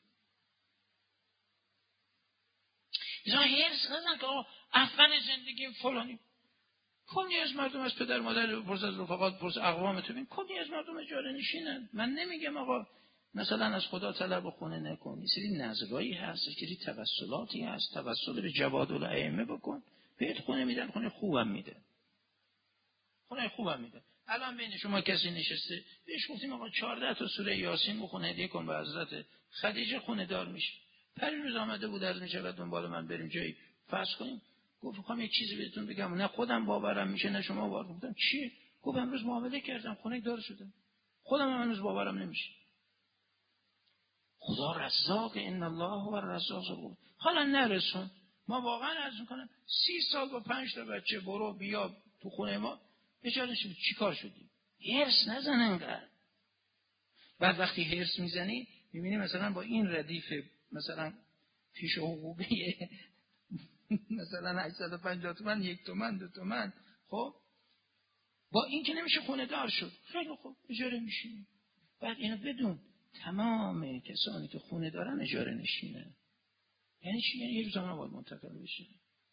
اینا هرس نزن که آقا افغان زندگی فلانی. کلی از مردم از پدر مادر پرس، از رفقات پرس، اقوام تو ببین کلی از مردم اجاره نشینن. من نمیگم آقا مثلا از خدا طلب خونه نکن، یه سری نذرایی هست، یه سری توسلاتی هست، توسل به جواد الائمه بکن، بهت خونه میدن، خونه خوبم میده، خونه خوبم میده. الان بین شما کسی نشسته بهش گفتیم آقا چهارده تا سوره یاسین بخونه هدیه کن به حضرت خدیجه، خونه دار میشه. پریروز آمده بود از میشود دنبال من بریم جایی فرض کنیم، گفت میخوام یک چیزی بهتون بگم، نه خودم باورم میشه نه شما باور. گفتم چی؟ گفت امروز معامله کردم خونه دار شدم، خودم هم هنوز باورم نمیشه. خدا رزاق، ان الله هو الرزاق بود. حالا نرسون، ما واقعا عرض میکنم سی سال با پنج تا بچه برو بیا تو خونه ما اجاره شد، چیکار شدی؟ هرس نزن انقدر. بعد وقتی هرس میزنی میبینی مثلا با این ردیف مثلا پیش حقوقیه مثلا هشتصد و پنجاه تومن، یک تومن، دو تومن، خب با این که نمیشه خونه دار شد. خیلی خوب اجاره میشینی. بعد اینو بدون تمام کسانی که خونه دارن اجاره نشینه. یعنی چی؟ یعنی یه روز هم باید منتقل بشه.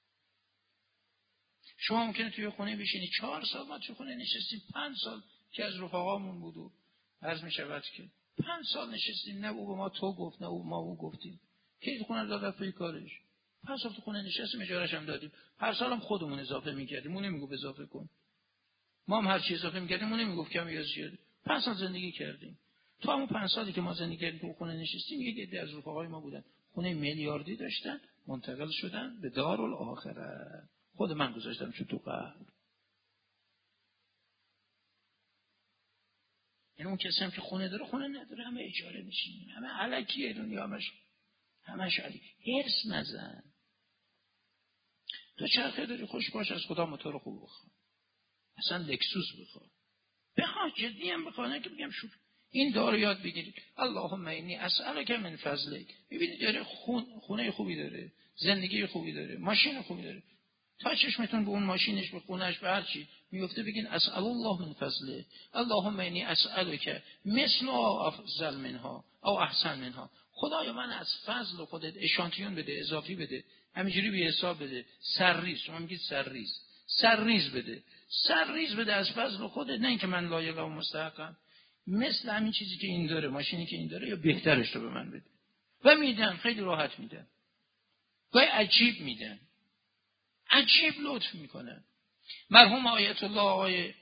شما ممکنه توی خونه بشینی چهار سال ما توی خونه نشستیم، پنج سال که از رفقامون بود و عرض می شود که پنج سال نشستیم، نه او به ما تو گفت نه او ما او گفتیم، که خونه داد رفت پی کارش. پنج سال تو خونه نشستیم، اجارهش هم دادیم، هر سالم خودمون اضافه می‌کردیم، اون نمیگفت اضافه کن، ما هم هر چی اضافه می‌کردیم اون نمیگفت کم یا زیاد. پنج سال زندگی کردیم. تو همون پنج سالی که ما زندگی کردیم تو خونه نشستیم، یک عده از رفقای ما بودن خونه میلیاردی داشتن، منتقل شدن به دارالآخرت. خود من گذاشتم شد تو قبر. یعنی اون کسی هم که خونه داره خونه نداره، همه اجاره نشینی، همه علکیه دنیا، همش همش علی. هرس نزن. تو چرخه داری خوش باش، از خدا موتور خوب بخواه، اصلا لکسوس بخواه، بخواه جدی هم بخواه، نه که بگم شو این دارو یاد بگیرید. اللهم انی اسألک من فضلک. ببینید داره خون خونه خوبی داره، زندگی خوبی داره، ماشین خوبی داره، تا چشمتون به اون ماشینش، به خونهش، به هر چی میفته بگین اسأل الله من فضله، اللهم انی اسألک مثل او افضل منها او احسن منها. خدایا من از فضل خودت اشانتیون بده، اضافی بده، همینجوری بی حساب بده، سرریز، شما میگید سرریز، سرریز بده، سرریز بده از فضل خودت، نه اینکه من لایق و مستحقم، مثل همین چیزی که این داره، ماشینی که این داره، یا بهترش رو به من بده. و میدن، خیلی راحت میدن، گاهی عجیب میدن، عجیب لطف میکنه. مرحوم آیت الله آقای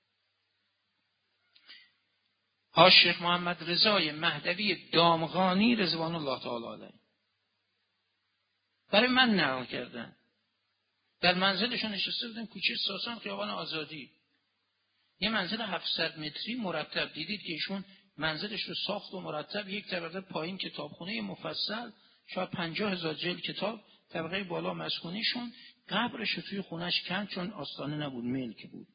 حاج شیخ محمد رضای مهدوی دامغانی رضوان الله تعالی علیه برای من نقل کردن. در منزلشون نشسته بودن، کوچه ساسان، خیابان آزادی، یه منزل هفتصد متری مرتب. دیدید که ایشون منزلش رو ساخت و مرتب، یک طبقه پایین کتابخونه مفصل، شاید پنجاه هزار جلد کتاب، طبقه بالا مسکونیشون. قبرش رو توی خونش کند، چون آستانه نبود، ملک بود.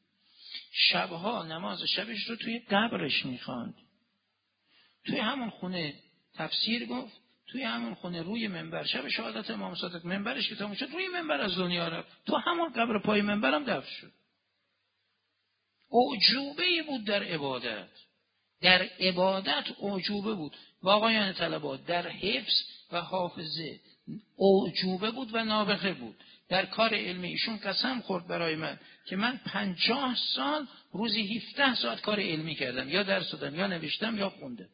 شبها نماز شبش رو توی قبرش میخواند. توی همون خونه تفسیر گفت، توی همون خونه روی منبر شب شهادت امام صادق منبرش که تموم شد روی منبر از دنیا رفت، تو همون قبر پای منبرم دفن شد. اعجوبه‌ای بود در عبادت، در عبادت اعجوبه بود. و آقایان طلبات در حفظ و حافظه اعجوبه بود و نابغه بود. در کار علمی ایشون قسم خورد برای من که من پنجاه سال روزی هفده ساعت کار علمی کردم، یا درس دادم یا نوشتم یا خوندم.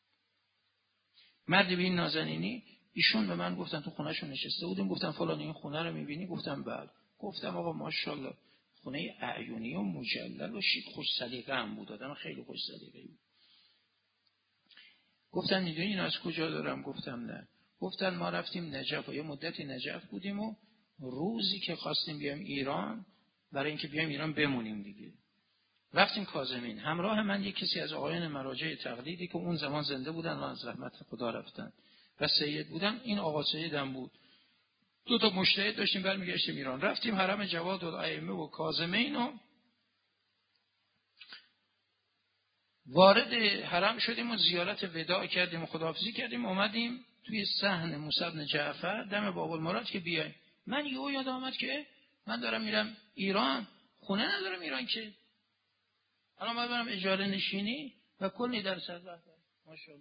مردی به این نازنینی، ایشون به من گفتن، تو خونهشون نشسته بودیم، گفتن فلان این خونه رو میبینی؟ گفتم بله. گفتم آقا ماشاءالله خونه اعیونی و مجلل و شیک، خوش سلیقه هم بود، آدم خیلی خوش سلیقه بود. گفتن میدونی اینو از کجا دارم؟ گفتم نه. گفتن ما رفتیم نجف و یه مدتی نجف بودیم و روزی که خواستیم بیایم ایران، برای اینکه بیایم ایران بمونیم دیگه، رفتیم کاظمین. همراه من یک کسی از آقایان مراجع تقلیدی که اون زمان زنده بودن و از رحمت خدا رفتن و سید بودن، این آقا سیدم بود. دو تا مجتهد داشتیم برمیگشتیم ایران. رفتیم حرم جواد الائمه و کاظمین و وارد حرم شدیم و زیارت وداع کردیم و خداحافظی کردیم. اومدیم توی صحن موسی بن جعفر دم باب المراد که بیایم. من یهو یاد آمد که من دارم میرم ایران، خونه ندارم ایران که، الان باید برم اجاره نشینی و کلی در صد رفت. ماشاءالله.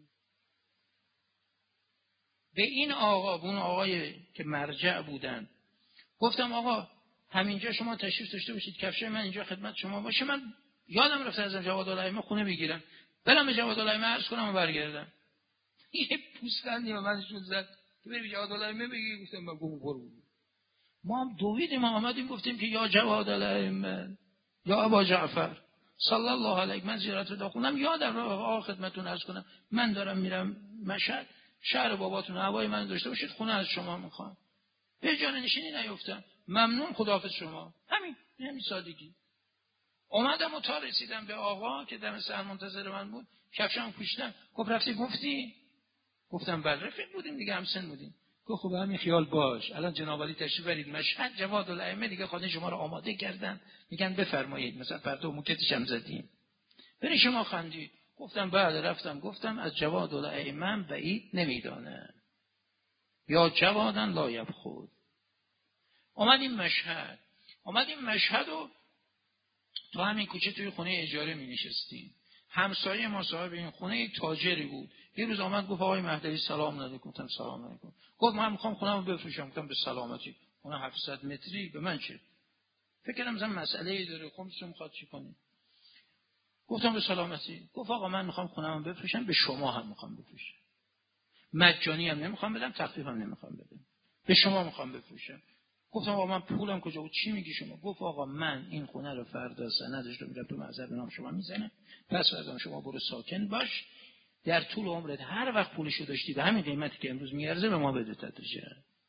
به این آقا، اون آقای که مرجع بودن، گفتم آقا همینجا شما تشریف داشته باشید، کفشای من اینجا خدمت شما باشه، من یادم رفته ازم جواد الائمه خونه بگیرم، برم به جواد الائمه عرض کنم و برگردم. یه پوستندی به من شد زد که بری جواد الائمه بگی. گفتم من گم برو. ما هم دویدیم آمدیم گفتیم که یا جواد الائمه یا ابا جعفر صلی الله علیه، من زیارت ودا خونم، یادم رفت آقا خدمتتون عرض کنم من دارم میرم مشهد، شهر باباتون، هوای من داشته باشید، خونه از شما میخوام، به جان نشینی نیفتم، ممنون، خداحافظ شما. همین همین سادگی. اومدم و تا رسیدم به آقا که دم سر منتظر من بود، کفشم پوشیدم. گفت رفتی گفتی؟ گفتم بله رفیق بودیم دیگه، همسن بودیم. گفت خب همین خیال باش، الان جناب علی تشریف برید مشهد، جواد الائمه دیگه خانه شما رو آماده کردن، میگن بفرمایید، مثلا پرتو موکتش هم زدیم، بری شما خندید. گفتم بله. رفتم گفتم از جواد الائمه بعید نمیدانه، یا جوادن لا یبخود. اومدیم مشهد. اومدیم مشهد و تو همین کوچه توی خونه اجاره می نشستیم. همسایه ما صاحب این خونه یک تاجری بود. یه روز آمد گفت آقای مهدوی سلام علیکم. گفتم سلام علیکم. گفت من میخوام خونه‌مو بفروشم. گفتم به سلامتی، خونه هفتصد متری به من چه؟ فکر کردم مثلا مسئله‌ای داره، خودش میخواد چی کنه. گفتم به سلامتی. گفت آقا من میخوام خونه‌مو بفروشم، به شما هم میخوام بفروشم، مجانی هم نمیخوام بدم، تخفیف هم نمیخوام بدم، به شما میخوام بفروشم. گفتم آقا من پولم کجا بود؟ چی میگی شما؟ گفت آقا من این خونه رو فردا سندش رو میرم تو محضر، به نام شما میزنم، پس فردا شما برو ساکن باش، در طول عمرت هر وقت پولشو داشتی به همین قیمتی که امروز میارزه به ما بده تدریجا.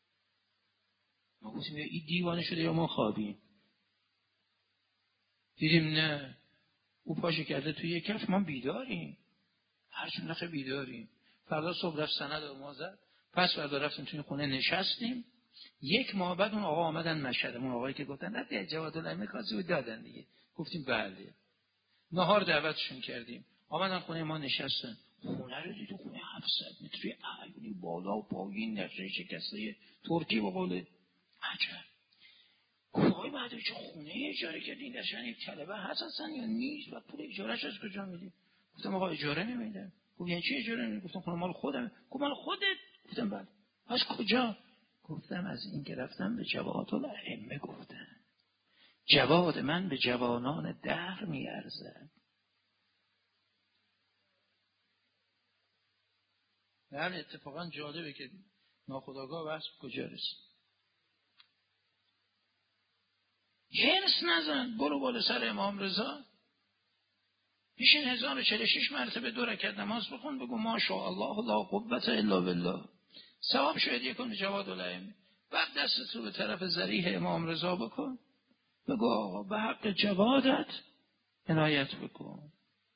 ما گفتیم این دیوانه شده یا ما خوابیم؟ دیدیم نه، او پاشو کرده توی یک کف، ما بیداریم، هر چون نخه بیداریم. فردا صبح رفت سند رو ما زد، پس فردا رفتیم توی خونه نشستیم. یک ماه بعد اون آقا آمدن مشهد، اون آقایی که گفتن رفتی جواد الائمه کاسی رو دادن دیگه. گفتیم بله. نهار دعوتشون کردیم، آمدن خونه ما نشستن. خونه رو دید، خونه هفتصد متری اعیونی، بالا و پایین، نقشه شکسته ترکی به قول عجب. گفت آقای مهدوی چه خونه اجاره کردین؟ در شأن یک طلبه هست اصلا یا نیست؟ و پول اجارهش از کجا میدی؟ گفتم آقا اجاره نمیدم. گفت یعنی چی اجاره نمیدی؟ گفتم خونه مال خودمه. گفت مال خودت؟ گفتم بله. از کجا؟ گفتم از این که رفتم به جواد الائمه گفتم جواد من به جوانان دهر میارزد. نه اتفاقا جالبه که ناخودآگاه بحث کجا رسید. هرس نزن، برو بالا سر امام رضا، پیشین هزار و چهل و شش مرتبه دو رکعت نماز بخون، بگو ماشاءالله لا قوة الا بالله، ثواب شاید یکن جواد الائمه. بعد دستت رو به طرف ذریح امام رضا بکن، بگو آقا به حق جوادت عنایت بکن،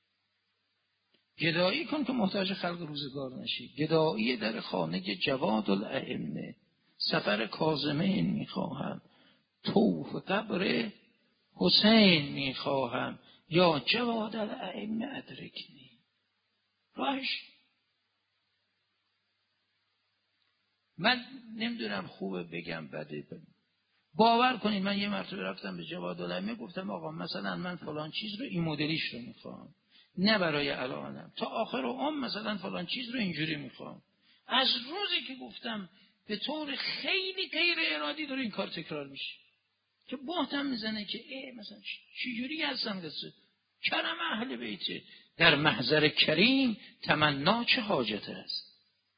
گدایی کن که محتاج خلق روزگار نشی. گدایی در خانه جواد الائمه، سفر کاظمین میخواهم، طوف قبر حسین میخواهم، یا جواد الائمه ادرکنی. راهش من نمیدونم خوبه بگم بده بگم. باور کنید من یه مرتبه رفتم به جوادالائمه گفتم آقا مثلا من فلان چیز رو این مدلیش رو میخوام، نه برای الانم، تا آخر عمر مثلا فلان چیز رو اینجوری میخوام. از روزی که گفتم به طور خیلی غیر ارادی داره این کار تکرار میشه که بهتم میزنه که ای مثلا چجوری هستن قصه کرم اهل بیته در محضر کریم تمنا چه حاجت است.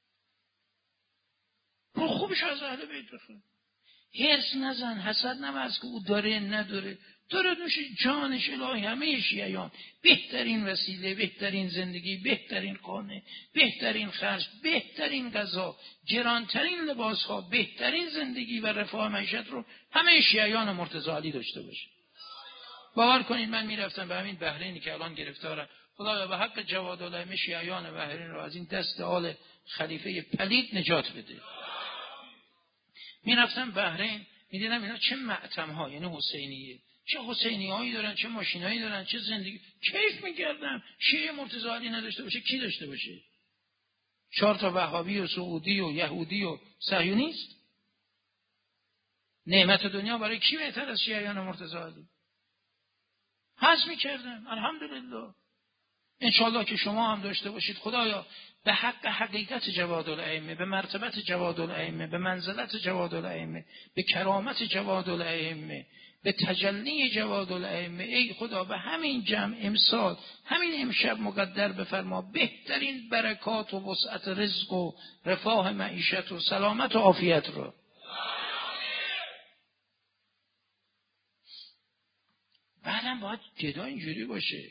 برو خوبش از اهل بیت بخون، هرس نزن، حسد نبرز که او داره نداره، داره نوش جانش الهی. همه شیعیان بهترین وسیله، بهترین زندگی، بهترین خانه، بهترین خرج، بهترین غذا، گرانترین لباس ها، بهترین زندگی و رفاه معیشت رو همه شیعیان مرتضی علی داشته باشه. باور کنید من میرفتم به همین بحرینی که الان گرفتارن، خدایا به حق جوادالائمه شیعیان بحرین رو از این دست آل خلیفه پلید نجات بده. میرفتم بحرین میدیدم اینا چه معتم ها، یعنی حسینیه، چه حسینی هایی دارن، چه ماشینایی دارن، چه زندگی. کیف میکردم. شیعه مرتضی علی نداشته باشه کی داشته باشه؟ چهار تا وهابی و سعودی و یهودی و صهیونیست. نعمت دنیا برای کی بهتر از شیعیان مرتضی علی؟ حس میکردم. الحمدلله. انشاءالله که شما هم داشته باشید. خدایا به حق حقیقت جوادالائمه، به مرتبت جوادالائمه، به منزلت جوادالائمه، به کرامت جوادالائمه، به تجلی جوادالائمه، ای خدا به همین جمع امسال، همین امشب مقدر بفرما بهترین برکات و وسعت رزق و رفاه معیشت و سلامت و عافیت رو. بعدم باید گدا اینجوری باشه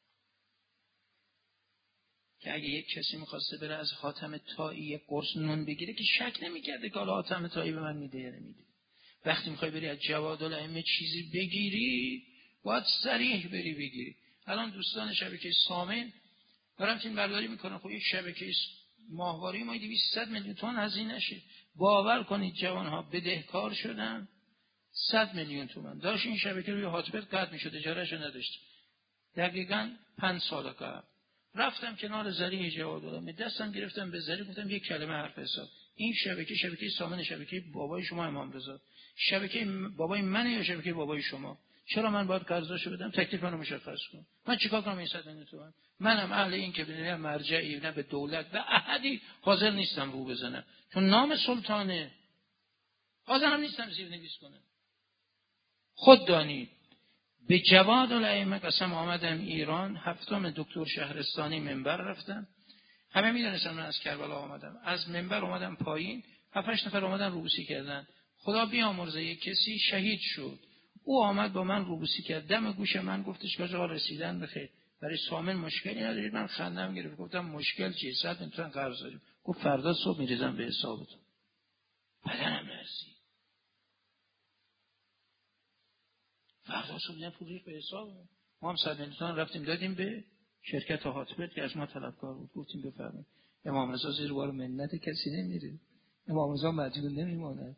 که اگه یک کسی میخواسته بره از حاتم طایی یک قرص نون بگیره که شک نمیکرده که حالا حاتم طایی به من میده یا نمیده. وقتی میخوای بری از جوادالائمه چیزی بگیری باید صریح بری بگیری. الان دوستان شبکه سامن دارن فیلم برداری میکنن. خب یک شبکه ماهواره ما دویست میلیون تومان هزینه شه. باور کنید جوانها بدهکار شدن صد میلیون تومان. داشت این شبکه روی هاتبرد قطع میشد، اجارهشو نداشت. دقیقاً پنج سال قبل رفتم کنار زری جوادالائمه، دستم گرفتم به زری، گفتم یک کلمه حرف حساب. این شبکه شبکه سامن، شبکه بابای شما امام رضا، شبکه بابای منه یا شبکه بابای شما؟ چرا من باید قرضاشو بدم؟ تکلیف منو مشخص کن. من چیکار کنم این صد میلیون تومان؟ منم اهل این که نه مرجعی نه به دولت به احدی حاضر نیستم رو بزنم، چون نام سلطانه. حاضرم نیستم زیر نویس کنم. خود دانید به جوادالائمه قسم آمدم ایران. هفتم دکتر شهرستانی منبر رفتم. همه میدونستم من از کربلا آمدم. از منبر اومدم پایین، هفت هشت نفر اومدن روبوسی کردن. خدا بیامرزه یک کسی شهید شد. او آمد با من روبوسی کرد. دم گوش من گفتش که آقا رسیدن بخیر. برای سامن مشکلی ندارید؟ من خندم گرفت. گفتم مشکل چیه؟ صد میلیون قرض داریم. گفت فردا صبح میریزم به حسابتون. بدنم لرزید. فردا صبح میاد پول ریخت به حساب ما. هم صد میلیون رفتیم دادیم به شرکت هاتبرد که از ما طلبکار بود. گفتیم بفرمایید امام رضا زیر بار منت کسی نمیره، امام رضا مجنون نمیماند.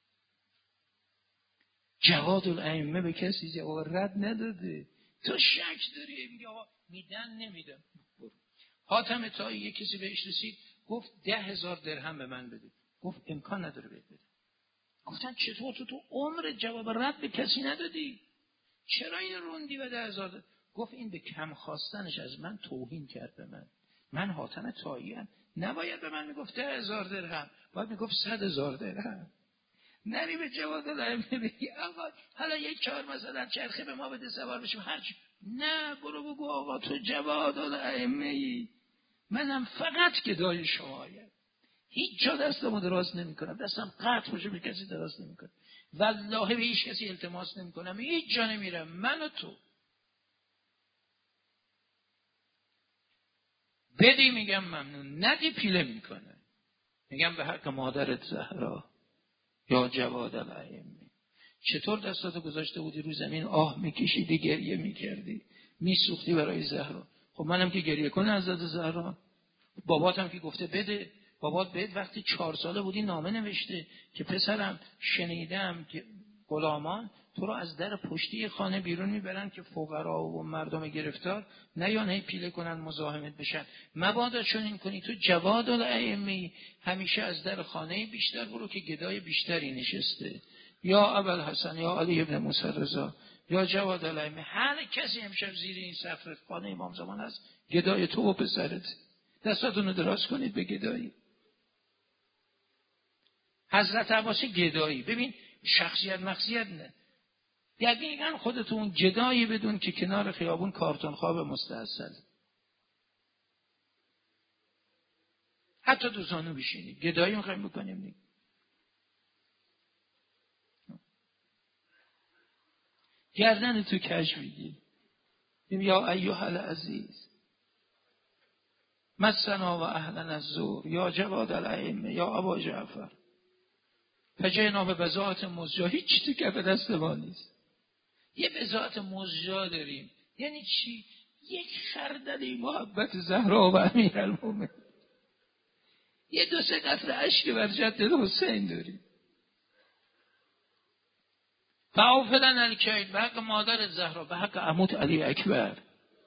جوادالائمه به کسی جواب رد نداده. تو شک داری؟ میگه آقا میدن نمیدم. حاتم طایی یک کسی بهش رسید گفت ده هزار درهم به من بده. گفت امکان نداره بهت بده. گفتن چطور تو تو عمر جواب رد به کسی ندادی؟ چرا این روندی به ده هزار؟ گفت این به کم خواستنش از من توهین کرد به من. من حاتم طایی‌ام، نباید به من میگفت ده هزار درهم، باید میگفت صد هزار درهم. نری به جوادالائمه بگی آقا حالا یک چهار مثلا چرخه به ما بده سوار بشیم هرچی. نه، برو بگو آقا تو جوادالائمه‌ای، منم فقط گدای شمایم، هیچ جا دستمو دراز نمی‌کنم، دستم قطع باشه به کسی دراز نمی‌کنم، والله به هیچ کسی التماس نمی‌کنم، هیچ جا نمیرم، من و تو. بدی میگم ممنون، ندی پیله میکنه. میگم به حق مادرت زهرا یا جوادالائمه، چطور دستاتو گذاشته بودی رو زمین آه میکشیدی، گریه میکردی، میسوختی برای زهرا؟ خب منم که گریه کنه از حضرت زهرا. باباتم که گفته بده، بابات بهت وقتی چهار ساله بودی نامه نوشته که پسرم شنیدم که غلامان تو رو از در پشتی خانه بیرون میبرن که فقرا و مردم گرفتار نیان هی پیله کنن مزاحمت بشن. مبادا چون این کنی تو جواد الائمه همیشه از در خانه بیشتر برو که گدای بیشتری نشسته. یا ابوالحسن یا علی ابن موسی رضا یا جواد الائمه، هر کسی امشب زیر این سقف خانه امام زمان است، گدای تو و پسرت. دستاتونو دراز کنید به گدایی. حضرت عباس گدایی، ببین شخصیت مخصیت نه، دقیقاً خودتون گدایی بدون که کنار خیابون کارتون خواب مستحصل، حتی دو زانو بشینید گدایی میخوایم بکنیم دیگه. گردن تو کج میگی یا ایها العزیز مسنا و اهلنا الزور یا جواد الائمه یا ابا جعفر فجینا به بضاعت مزجا. هیچ تو کف دست ما نیست. یه بضاعت مزجا داریم. یعنی چی؟ یک خردلی محبت زهرا و امیرالمومنین، یه دو سه قطره اشک بر جد حسین داریم. فاوفدن الکیل به حق مادر زهرا، به حق عموت علی اکبر.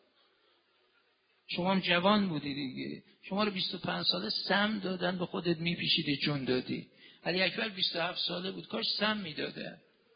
شما هم جوان بودی دیگه، شما رو بیست و پنج ساله سم دادن به خودت میپیچیدی جون دادی. علی اکبر بیست و هفت ساله بود، کاش سم میدادن،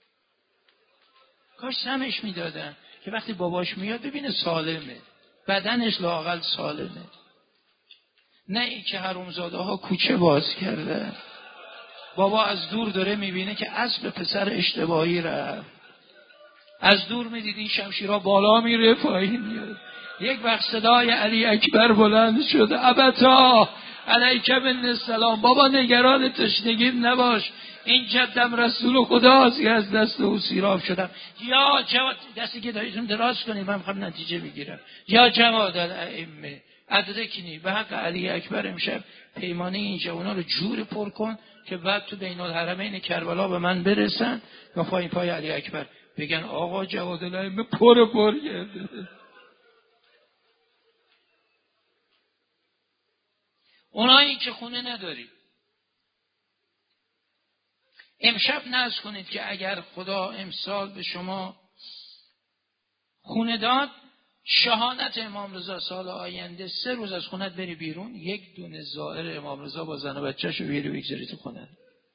کاش سمش میدادن که وقتی باباش میاد ببینه سالمه، بدنش لااقل سالمه، نه این که حرومزاده ها کوچه باز کرده. بابا از دور داره میبینه که اسب پسر اشتباهی رفت، از دور میدید این شمشیرها بالا میره پایین میاد. یک وقت صدای علی اکبر بلند شد، ابتا علیک من السلام، بابا نگران تشنگیت نباش، این جدم رسول خداست که از دست او سیراب شدم. یا جواد، دستی که داییتون دراز کنید من میخوام نتیجه بگیرم. یا جواد الائمه ادرکنی به حق علی اکبر امشب پیمانه این جوانا رو جور پر کن که بعد تو بین الحرمین کربلا به من برسن و پای پای علی اکبر بگن آقا جواد الائمه پر پر کرده. اونایی که خونه نداری امشب نذر کنید که اگر خدا امسال به شما خونه داد، شهادت امام رضا سال آینده سه روز از خونت بری بیرون، یک دونه زائر امام رضا با زن و بچه‌شو بیاری بگذاری تو خونه.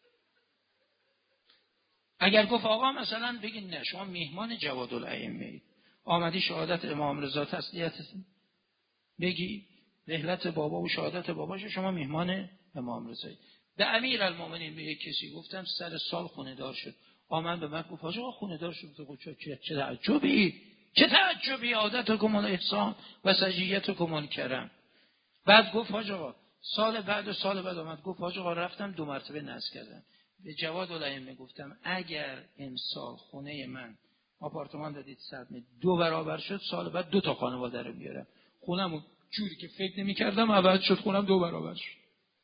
اگر گفت آقا مثلا بگین نه شما میهمان جواد الائمه اید، آمدی شهادت امام رضا تسلیت بگی، رحلت بابا و شهادت باباش، شما میهمان امام رضایی. به امیرالمومنین به یک کسی گفتم سر سال خونه دار شد، آمد به من گفت آقا خونه دار شد، چه چه تعجبی، چه تعجبی، عادتکم الاحسان و سجیتکم الکرم. بعد گفت آقا سال بعد و سال بعد آمد گفت آقا رفتم دو مرتبه نذر کردم. به جواد الائمه گفتم اگر امسال خونه من آپارتمان دادید صد دو برابر شد، سال بعد دو تا خانواده رو میارم. خونم جوری که فکر نمی کردم عوض شد، خونم دو برابر شد.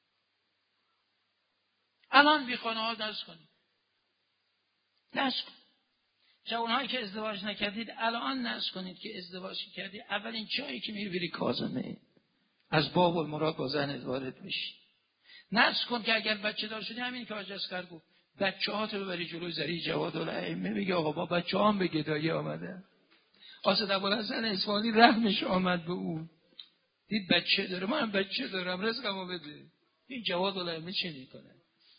الان بی خانه ها نذر کنید، نذر کنید. جوانهایی که ازدواج نکردید الان نذر کنید که ازدواج کردید، اولین جایی که میری بری کاظمه، از باب المراد با زنت وارد بشی. نذر کن که اگر بچه دار شدی، همین که حاج اصغر گفت، بچه‌هاتو ببری جلوی زری جواد الائمه بگی آقا با بچه‌هام به گدایی آمدن. قاصد ابوالحسن اصفهانی رحمش آمد به اون، دید بچه داره، من بچه دارم رزقمو بده. این جواد الائمه چه میکنه؟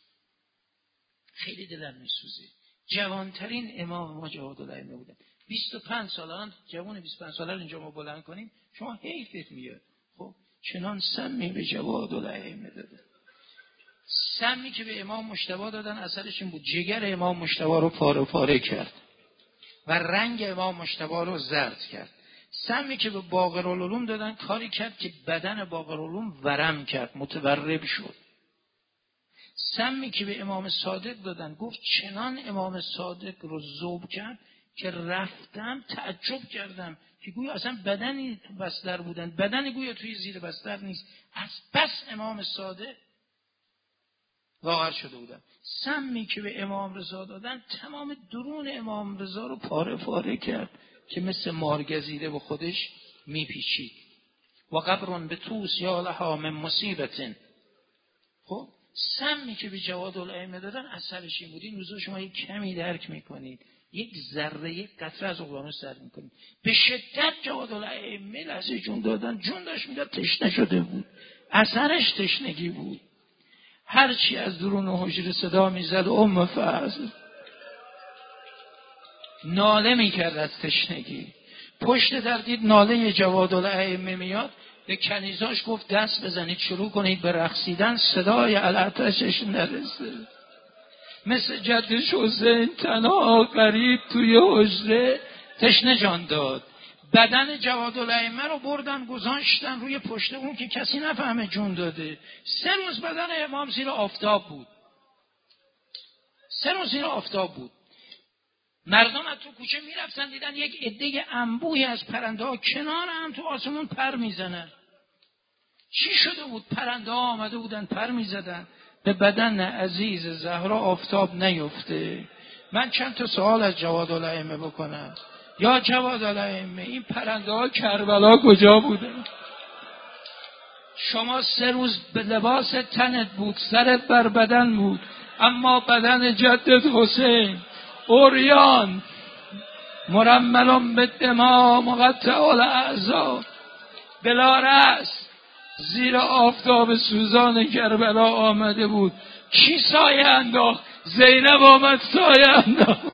خیلی دلم میسوزه. جوانترین امام ما جواد الائمه بودن. بیست و پنج سال، الان جوان بیست و پنج ساله رو اینجا ما بلند کنیم شما حیفت میاد. خب چنان سمی به جواد الائمه داده، سمی که به امام مجتبی دادن اثرش این بود جگر امام مجتبی رو پاره پاره کرد و رنگ امام مجتبی رو زرد کرد. سمی که به باقرالعلوم دادن کاری کرد که بدن باقرالعلوم ورم کرد، متورب شد. سمی که به امام صادق دادن گفت چنان امام صادق رو ذوب کرد که رفتم تعجب کردم که گویا اصلا بدنی تو بستر بودن، بدنی گویا توی زیر بستر نیست، از بس امام صادق لاغر شده بودن. سمی که به امام رضا دادن تمام درون امام رضا رو پاره پاره کرد که مثل مارگزیده به خودش میپیچید. و قبرون به توس یا لها من مصیبتن. خب سمی که به جوادالائمه دادن اثرش این بود. این روزا شما یک کمی درک میکنید، یک ذره یک قطره از اقیانوس درک میکنید. به شدت جوادالائمه لحظه جون دادن، جون داشت میداد، تشنه شده بود، اثرش تشنگی بود. هرچی از درون حجره صدا میزد ام فضل ناله میکرد از تشنگی. پشت در دید ناله جوادالائمه میاد، به کنیزاش گفت دست بزنید شروع کنید به رقصیدن، صدای العطشش نرسه. مثل جدش حسین تنها غریب توی حجره تشنه جان داد. بدن جوادالائمه رو بردن گذاشتن روی پشت اون که کسی نفهمه جون داده. سه روز بدن امام زیر آفتاب بود. سه روز زیر آفتاب بود. مردم از تو کوچه میرفتن دیدن یک عده انبوهی از پرنده ها کنار هم تو آسمون پر میزنن. چی شده بود؟ پرنده ها آمده بودن پر میزدن. به بدن عزیز زهرا آفتاب نیفته. من چند تا سوال از جوادالائمه بکنم. یا جوادالائمه، این پرنده ها کربلا کجا بوده؟ شما سه روز به لباس تنت بود، سرت بر بدن بود، اما بدن جدت حسین اوریان مرملان به دماء مقطع الاعضاء بلا رأس زیر آفتاب سوزان کربلا آمده بود. کی سایه انداخت؟ زینب آمد سایه انداخت.